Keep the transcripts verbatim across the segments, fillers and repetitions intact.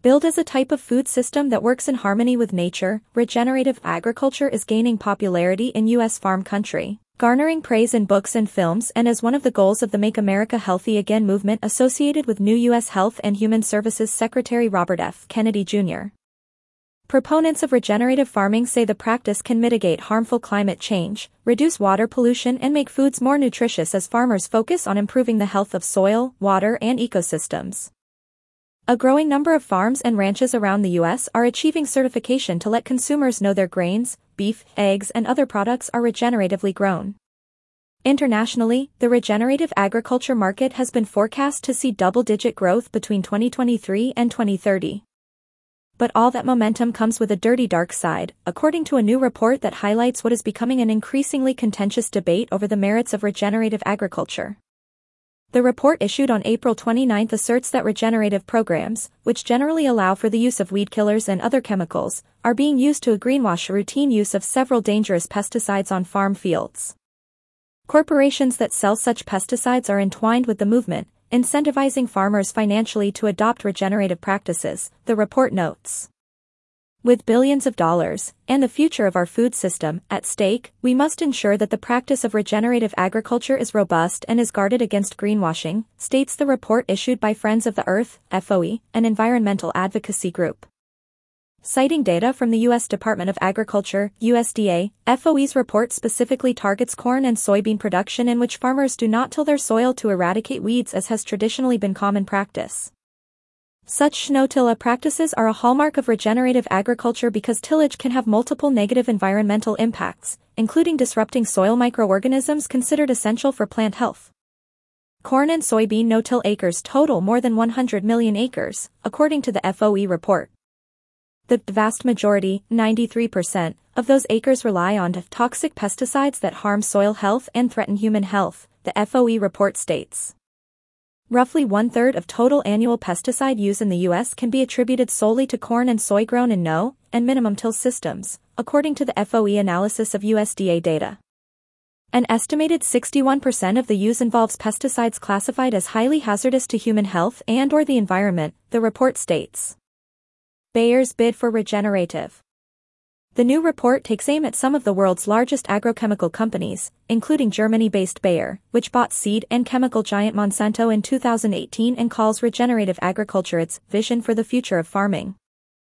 Billed as a type of food system that works in harmony with nature, regenerative agriculture is gaining popularity in U S farm country, garnering praise in books and films and as one of the goals of the Make America Healthy Again movement associated with new U S Health and Human Services Secretary Robert F. Kennedy Junior Proponents of regenerative farming say the practice can mitigate harmful climate change, reduce water pollution and make foods more nutritious as farmers focus on improving the health of soil, water and ecosystems. A growing number of farms and ranches around the U S are achieving certification to let consumers know their grains, beef, eggs and other products are regeneratively grown. Internationally, the regenerative agriculture market has been forecast to see double-digit growth between twenty twenty-three and twenty thirty. But all that momentum comes with a dirty dark side, according to a new report that highlights what is becoming an increasingly contentious debate over the merits of regenerative agriculture. The report issued on April twenty-ninth asserts that regenerative programs, which generally allow for the use of weed killers and other chemicals, are being used to greenwash routine use of several dangerous pesticides on farm fields. Corporations that sell such pesticides are entwined with the movement, incentivizing farmers financially to adopt regenerative practices, the report notes. With billions of dollars, and the future of our food system, at stake, we must ensure that the practice of regenerative agriculture is robust and is guarded against greenwashing, states the report issued by Friends of the Earth, F O E, an environmental advocacy group. Citing data from the U S Department of Agriculture, U S D A, F O E's report specifically targets corn and soybean production in which farmers do not till their soil to eradicate weeds as has traditionally been common practice. Such no-till practices are a hallmark of regenerative agriculture because tillage can have multiple negative environmental impacts, including disrupting soil microorganisms considered essential for plant health. Corn and soybean no-till acres total more than one hundred million acres, according to the F O E report. The vast majority, ninety-three percent, of those acres rely on toxic pesticides that harm soil health and threaten human health, the F O E report states. Roughly one-third of total annual pesticide use in the U S can be attributed solely to corn and soy grown in no- and minimum-till systems, according to the F O E analysis of U S D A data. An estimated sixty-one percent of the use involves pesticides classified as highly hazardous to human health and or the environment, the report states. Bayer's bid for regenerative. The new report takes aim at some of the world's largest agrochemical companies, including Germany-based Bayer, which bought seed and chemical giant Monsanto in two thousand eighteen and calls regenerative agriculture its vision for the future of farming.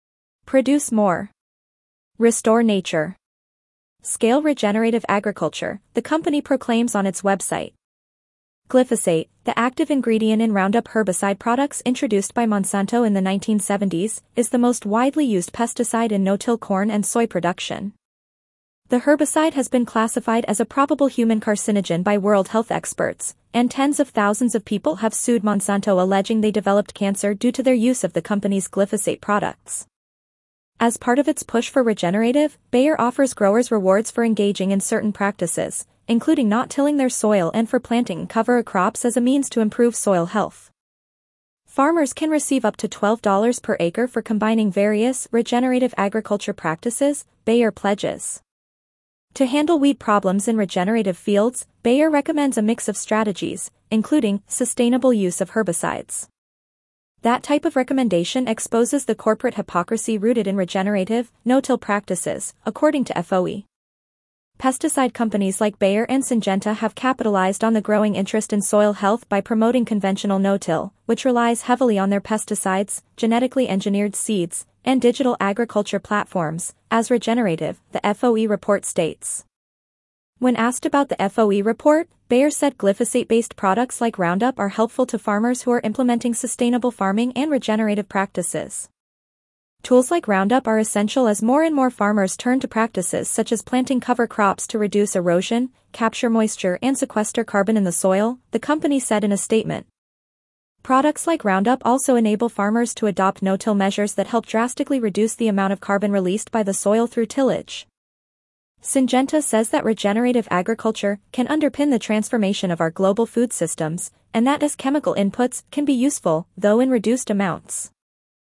Produce more. Restore nature. Scale regenerative agriculture, the company proclaims on its website. Glyphosate, the active ingredient in Roundup herbicide products introduced by Monsanto in the nineteen seventies, is the most widely used pesticide in no-till corn and soy production. The herbicide has been classified as a probable human carcinogen by World Health experts, and tens of thousands of people have sued Monsanto alleging they developed cancer due to their use of the company's glyphosate products. As part of its push for regenerative, Bayer offers growers rewards for engaging in certain practices, including not tilling their soil and for planting cover crops as a means to improve soil health. Farmers can receive up to twelve dollars per acre for combining various regenerative agriculture practices, Bayer pledges. To handle weed problems in regenerative fields, Bayer recommends a mix of strategies, including sustainable use of herbicides. That type of recommendation exposes the corporate hypocrisy rooted in regenerative, no-till practices, according to F O E. Pesticide companies like Bayer and Syngenta have capitalized on the growing interest in soil health by promoting conventional no-till, which relies heavily on their pesticides, genetically engineered seeds, and digital agriculture platforms, as regenerative, the F O E report states. When asked about the F O E report, Bayer said glyphosate-based products like Roundup are helpful to farmers who are implementing sustainable farming and regenerative practices. Tools like Roundup are essential as more and more farmers turn to practices such as planting cover crops to reduce erosion, capture moisture and sequester carbon in the soil, the company said in a statement. Products like Roundup also enable farmers to adopt no-till measures that help drastically reduce the amount of carbon released by the soil through tillage. Syngenta says that regenerative agriculture can underpin the transformation of our global food systems, and that as chemical inputs can be useful, though in reduced amounts.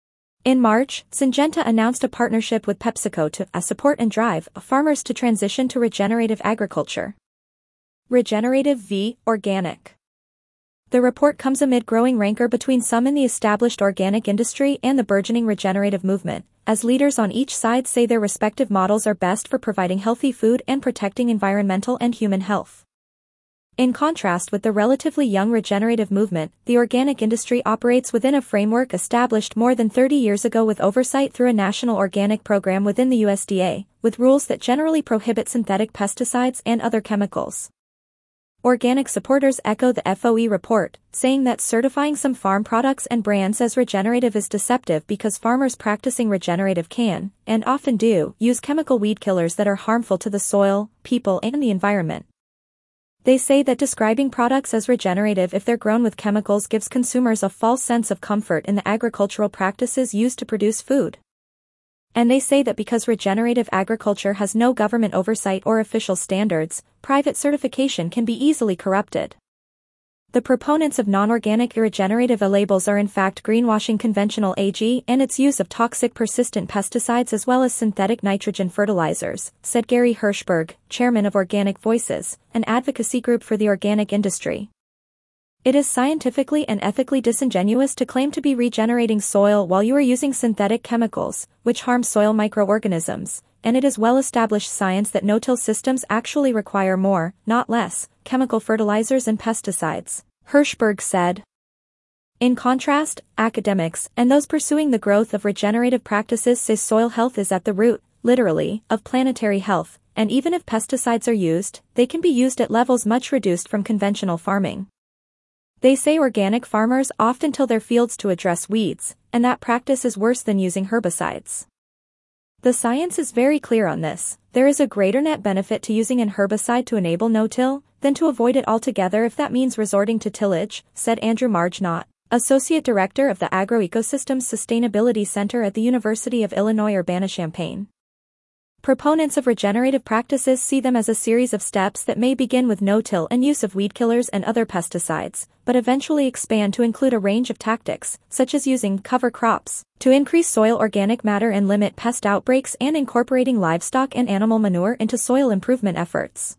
In March, Syngenta announced a partnership with PepsiCo to uh, support and drive farmers to transition to regenerative agriculture. Regenerative v. Organic. The report comes amid growing rancor between some in the established organic industry and the burgeoning regenerative movement, as leaders on each side say their respective models are best for providing healthy food and protecting environmental and human health. In contrast with the relatively young regenerative movement, the organic industry operates within a framework established more than thirty years ago with oversight through a national organic program within the U S D A, with rules that generally prohibit synthetic pesticides and other chemicals. Organic supporters echo the F O E report, saying that certifying some farm products and brands as regenerative is deceptive because farmers practicing regenerative can, and often do, use chemical weed killers that are harmful to the soil, people, and the environment. They say that describing products as regenerative if they're grown with chemicals gives consumers a false sense of comfort in the agricultural practices used to produce food. And they say that because regenerative agriculture has no government oversight or official standards, private certification can be easily corrupted. The proponents of non-organic regenerative labels are in fact greenwashing conventional A G and its use of toxic persistent pesticides as well as synthetic nitrogen fertilizers, said Gary Hirschberg, chairman of Organic Voices, an advocacy group for the organic industry. It is scientifically and ethically disingenuous to claim to be regenerating soil while you are using synthetic chemicals, which harm soil microorganisms, and it is well-established science that no-till systems actually require more, not less, chemical fertilizers and pesticides, Hirschberg said. In contrast, academics, and those pursuing the growth of regenerative practices say soil health is at the root, literally, of planetary health, and even if pesticides are used, they can be used at levels much reduced from conventional farming. They say organic farmers often till their fields to address weeds, and that practice is worse than using herbicides. The science is very clear on this. There is a greater net benefit to using an herbicide to enable no-till, than to avoid it altogether if that means resorting to tillage, said Andrew Margenot, Associate Director of the Agroecosystems Sustainability Center at the University of Illinois Urbana-Champaign. Proponents of regenerative practices see them as a series of steps that may begin with no-till and use of weed killers and other pesticides, but eventually expand to include a range of tactics, such as using cover crops, to increase soil organic matter and limit pest outbreaks and incorporating livestock and animal manure into soil improvement efforts.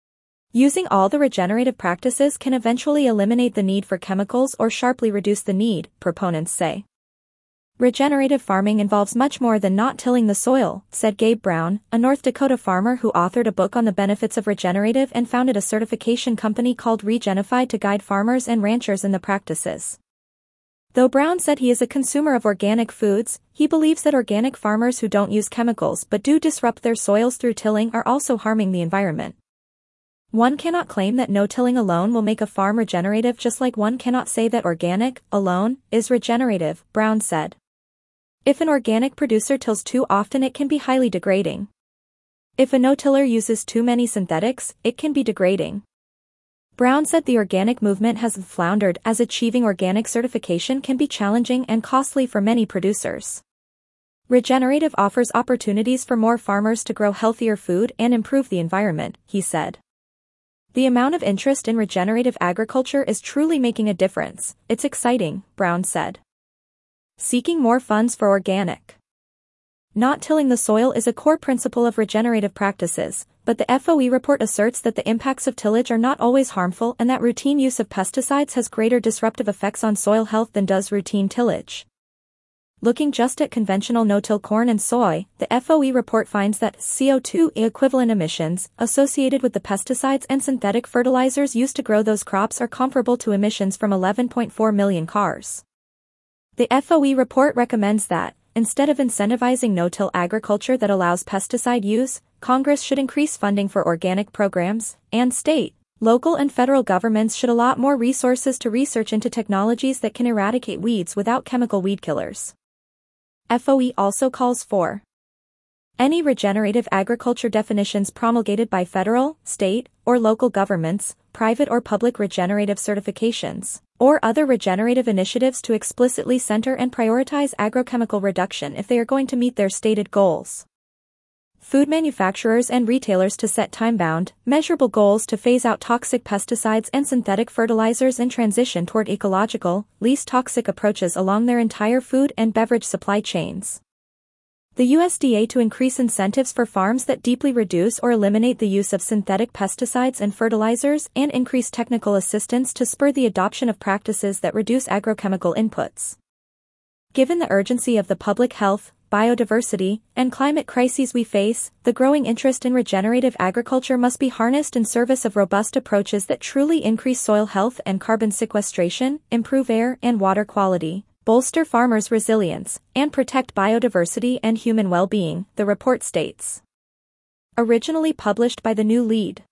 Using all the regenerative practices can eventually eliminate the need for chemicals or sharply reduce the need, proponents say. Regenerative farming involves much more than not tilling the soil, said Gabe Brown, a North Dakota farmer who authored a book on the benefits of regenerative and founded a certification company called Regenify to guide farmers and ranchers in the practices. Though Brown said he is a consumer of organic foods, he believes that organic farmers who don't use chemicals but do disrupt their soils through tilling are also harming the environment. One cannot claim that no-tilling alone will make a farm regenerative, just like one cannot say that organic, alone, is regenerative, Brown said. If an organic producer tills too often, it can be highly degrading. If a no-tiller uses too many synthetics, it can be degrading. Brown said the organic movement has floundered as achieving organic certification can be challenging and costly for many producers. Regenerative offers opportunities for more farmers to grow healthier food and improve the environment, he said. The amount of interest in regenerative agriculture is truly making a difference. It's exciting, Brown said. Seeking more funds for organic. Not tilling the soil is a core principle of regenerative practices, but the F O E report asserts that the impacts of tillage are not always harmful and that routine use of pesticides has greater disruptive effects on soil health than does routine tillage. Looking just at conventional no-till corn and soy, the F O E report finds that C O two equivalent emissions associated with the pesticides and synthetic fertilizers used to grow those crops are comparable to emissions from eleven point four million cars. The F O E report recommends that, instead of incentivizing no-till agriculture that allows pesticide use, Congress should increase funding for organic programs, and state, local and federal governments should allot more resources to research into technologies that can eradicate weeds without chemical weed killers. F O E also calls for any regenerative agriculture definitions promulgated by federal, state, or local governments, private or public regenerative certifications, or other regenerative initiatives to explicitly center and prioritize agrochemical reduction if they are going to meet their stated goals. Food manufacturers and retailers to set time-bound, measurable goals to phase out toxic pesticides and synthetic fertilizers and transition toward ecological, least toxic approaches along their entire food and beverage supply chains. The U S D A to increase incentives for farms that deeply reduce or eliminate the use of synthetic pesticides and fertilizers and increase technical assistance to spur the adoption of practices that reduce agrochemical inputs. Given the urgency of the public health, biodiversity, and climate crises we face, the growing interest in regenerative agriculture must be harnessed in service of robust approaches that truly increase soil health and carbon sequestration, improve air and water quality, bolster farmers' resilience, and protect biodiversity and human well-being, the report states. Originally published by the New Lead.